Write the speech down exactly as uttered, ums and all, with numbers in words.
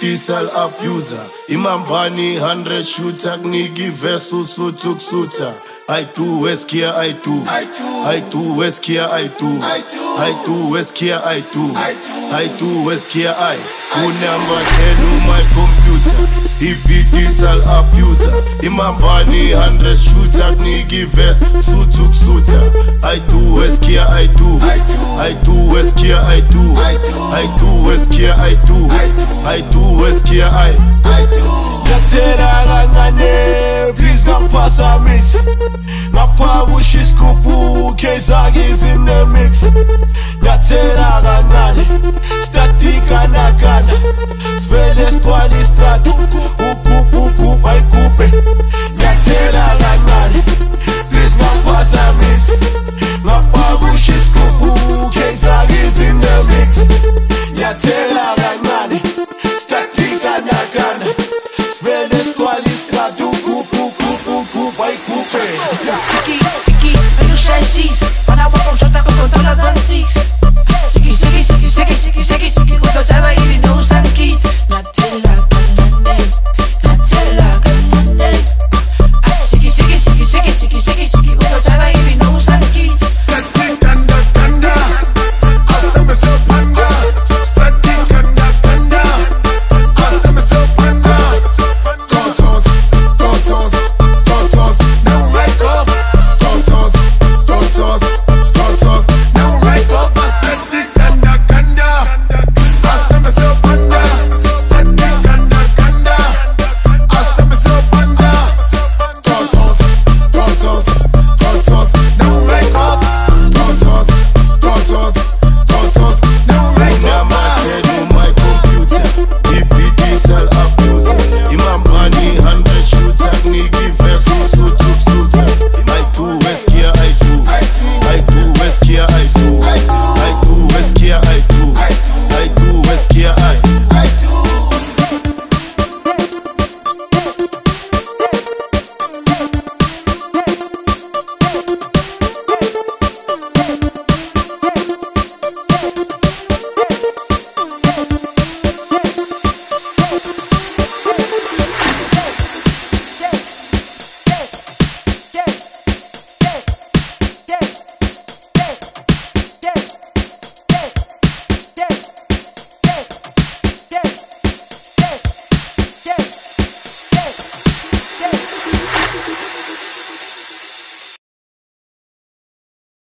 Digital abuser Imambani hundred shooter Nigi versus Sutuk suta I do Weskia I do I do I do Weskia I do I do I do Weskia I do I do I do Weskia I Who number ten on my computer Digital abuser Imambani hundred shooter Nigi versus Sutuk suta I do Weskia I do I do I do Weskia I do I do I do Weskia I do I do I do Weskia I I do Nyathela kancane please ngaphasamisi ngapha kushiskupu kezake in the mix Nyathela kancane statika nakana svele squali strata upupupu ayikupe Nyathela kancane please ngaphasamisi ngapha kushiskupu kezake in the mix Nyathela kancane statika nakana svele squali strata upupupu ayikupe Sticky, sticky, and you shine cheese. When I walk on shot, I go for dollars on six. Sticky, sticky, sticky, sticky, sticky, sticky, sticky. Go to Java, you know some kids. Nutella, Nutella, Nutella, Nutella. Sticky, sticky, sticky, sticky, sticky, sticky, sticky.